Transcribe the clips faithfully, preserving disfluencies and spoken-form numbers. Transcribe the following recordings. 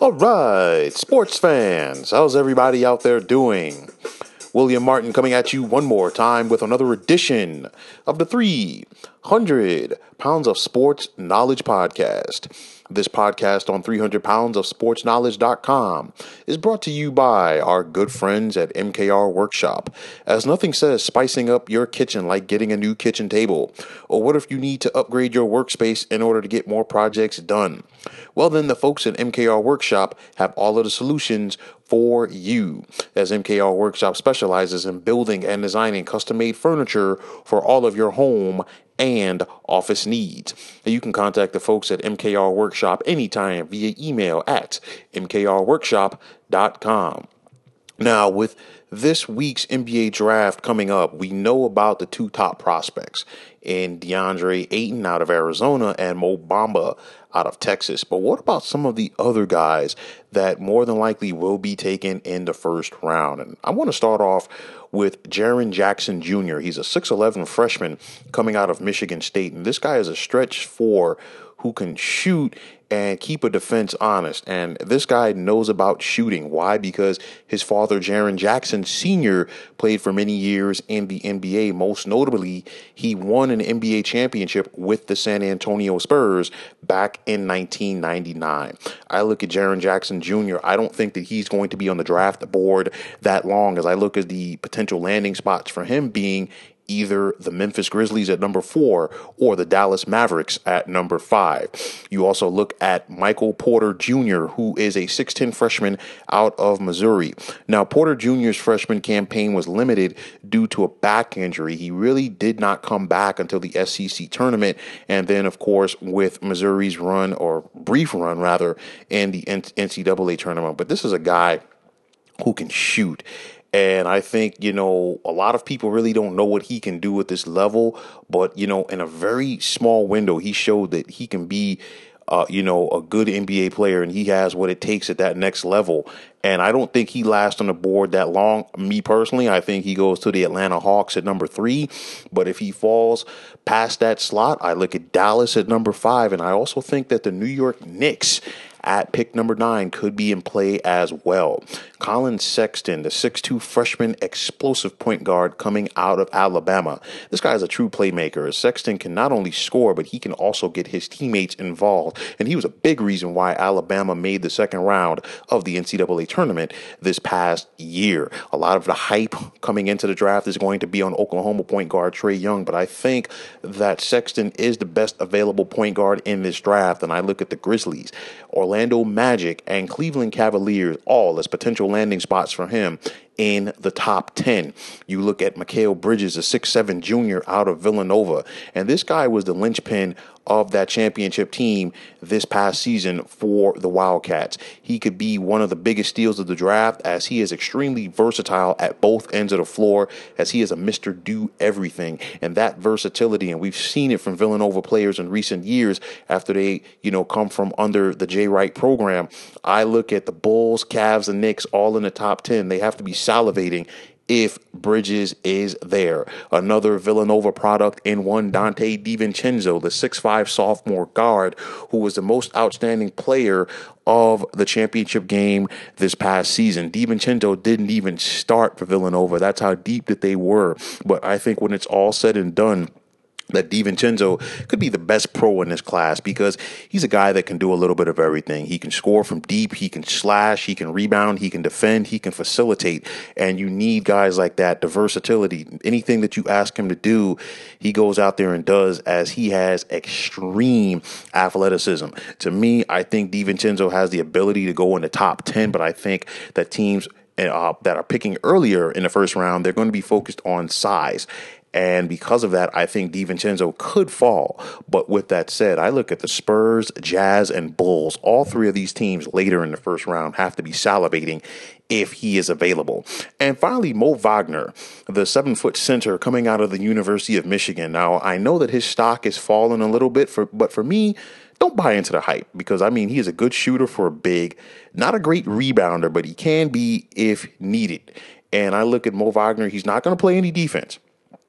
All right, sports fans, how's everybody out there doing? William Martin coming at you one more time with another edition of the three hundred Pounds of Sports Knowledge Podcast. This podcast on three hundred pounds of sports knowledge dot com is brought to you by our good friends at M K R Workshop, as nothing says spicing up your kitchen like getting a new kitchen table. Or what if you need to upgrade your workspace in order to get more projects done? Well, then the folks at M K R Workshop have all of the solutions for you, as M K R Workshop specializes in building and designing custom-made furniture for all of your home and office needs. You can contact the folks at M K R Workshop anytime via email at m k r workshop dot com. Now, with this week's N B A draft coming up, we know about the two top prospects in DeAndre Ayton out of Arizona and Mo Bamba out of Texas. But what about some of the other guys that more than likely will be taken in the first round? And I want to start off with Jaren Jackson Junior He's a six eleven freshman coming out of Michigan State. And this guy is a stretch four who can shoot and keep a defense honest. And this guy knows about shooting. Why? Because his father, Jaren Jackson Senior, played for many years in the N B A. Most notably, he won an N B A championship with the San Antonio Spurs back in nineteen ninety-nine. I look at Jaren Jackson Junior I don't think that he's going to be on the draft board that long, as I look at the potential landing spots for him being either the Memphis Grizzlies at number four or the Dallas Mavericks at number five. You also look at Michael Porter Junior, who is a six ten freshman out of Missouri. Now, Porter Junior's freshman campaign was limited due to a back injury. He really did not come back until the S E C tournament. And then, of course, with Missouri's run, or brief run rather, in the N C double A tournament. But this is a guy who can shoot. And I think, you know, a lot of people really don't know what he can do at this level. But, you know, in a very small window, he showed that he can be, uh, you know, a good N B A player, and he has what it takes at that next level. And I don't think he lasts on the board that long. Me personally, I think he goes to the Atlanta Hawks at number three. But if he falls past that slot, I look at Dallas at number five. And I also think that the New York Knicks at pick number nine could be in play as well. Colin Sexton, the six two freshman explosive point guard coming out of Alabama. This guy is a true playmaker. Sexton can not only score, but he can also get his teammates involved. And he was a big reason why Alabama made the second round of the N C double A tournament this past year. A lot of the hype coming into the draft is going to be on Oklahoma point guard Trae Young, but I think that Sexton is the best available point guard in this draft. And I look at the Grizzlies, Orlando Magic, and Cleveland Cavaliers all as potential landing spots for him in the top ten. You look at Mikal Bridges, a six seven junior out of Villanova, and this guy was the linchpin of that championship team this past season for the Wildcats. He could be one of the biggest steals of the draft, as he is extremely versatile at both ends of the floor, as he is a Mister Do-Everything. And that versatility, and we've seen it from Villanova players in recent years after they, you know, come from under the Jay Wright program. I look at the Bulls, Cavs, and Knicks all in the top ten. They have to be salivating if Bridges is there. Another Villanova product in one Dante DiVincenzo, the six five sophomore guard, who was the most outstanding player of the championship game this past season. DiVincenzo didn't even start for Villanova. That's how deep that they were. But I think when it's all said and done, that DiVincenzo could be the best pro in this class, because he's a guy that can do a little bit of everything. He can score from deep, he can slash, he can rebound, he can defend, he can facilitate. And you need guys like that, the versatility. Anything that you ask him to do, he goes out there and does, as he has extreme athleticism. To me, I think DiVincenzo has the ability to go in the top ten, but I think that teams uh, that are picking earlier in the first round, they're going to be focused on size. And because of that, I think DiVincenzo could fall. But with that said, I look at the Spurs, Jazz, and Bulls. All three of these teams later in the first round have to be salivating if he is available. And finally, Mo Wagner, the seven-foot center coming out of the University of Michigan. Now, I know that his stock is falling a little bit, for, but for me, don't buy into the hype, because, I mean, he is a good shooter for a big, not a great rebounder, but he can be if needed. And I look at Mo Wagner, he's not going to play any defense.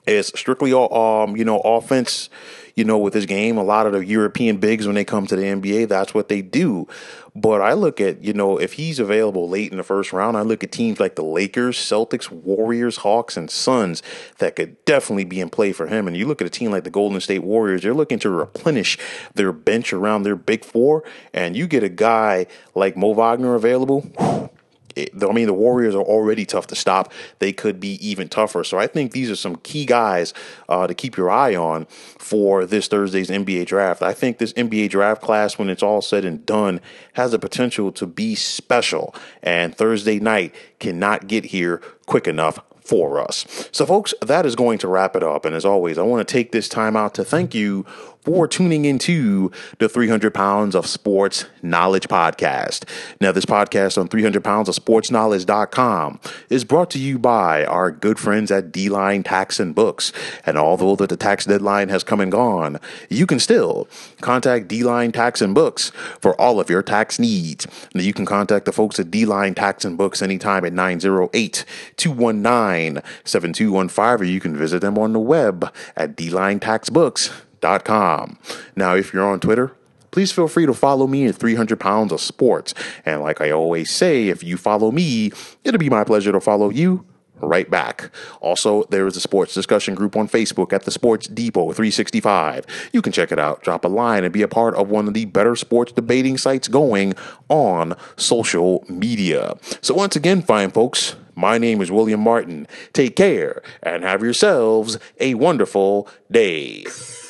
It's strictly um, you know, offense, you know, with his game. A lot of the European bigs, when they come to the N B A, that's what they do. But I look at, you know, if he's available late in the first round, I look at teams like the Lakers, Celtics, Warriors, Hawks, and Suns that could definitely be in play for him. And you look at a team like the Golden State Warriors, they're looking to replenish their bench around their big four. And you get a guy like Mo Wagner available. Whew, I mean, the Warriors are already tough to stop. They could be even tougher. So I think these are some key guys uh, to keep your eye on for this Thursday's N B A draft. I think this N B A draft class, when it's all said and done, has the potential to be special. And Thursday night cannot get here quick enough for us. So, folks, that is going to wrap it up. And as always, I want to take this time out to thank you for tuning into the three hundred pounds of Sports Knowledge podcast. Now, this podcast on three hundred pounds of sports knowledge dot com is brought to you by our good friends at D-Line Tax and Books. And although that the tax deadline has come and gone, you can still contact D-Line Tax and Books for all of your tax needs. Now, you can contact the folks at D-Line Tax and Books anytime at nine oh eight, two one nine, seven two one five, or you can visit them on the web at d line tax books dot com. Now, if you're on Twitter, please feel free to follow me at three hundred pounds of sports. And like I always say, if you follow me, it'll be my pleasure to follow you right back. Also, there is a sports discussion group on Facebook at the Sports Depot three sixty-five. You can check it out, drop a line, and be a part of one of the better sports debating sites going on social media. So once again, fine folks, my name is William Martin. Take care and have yourselves a wonderful day.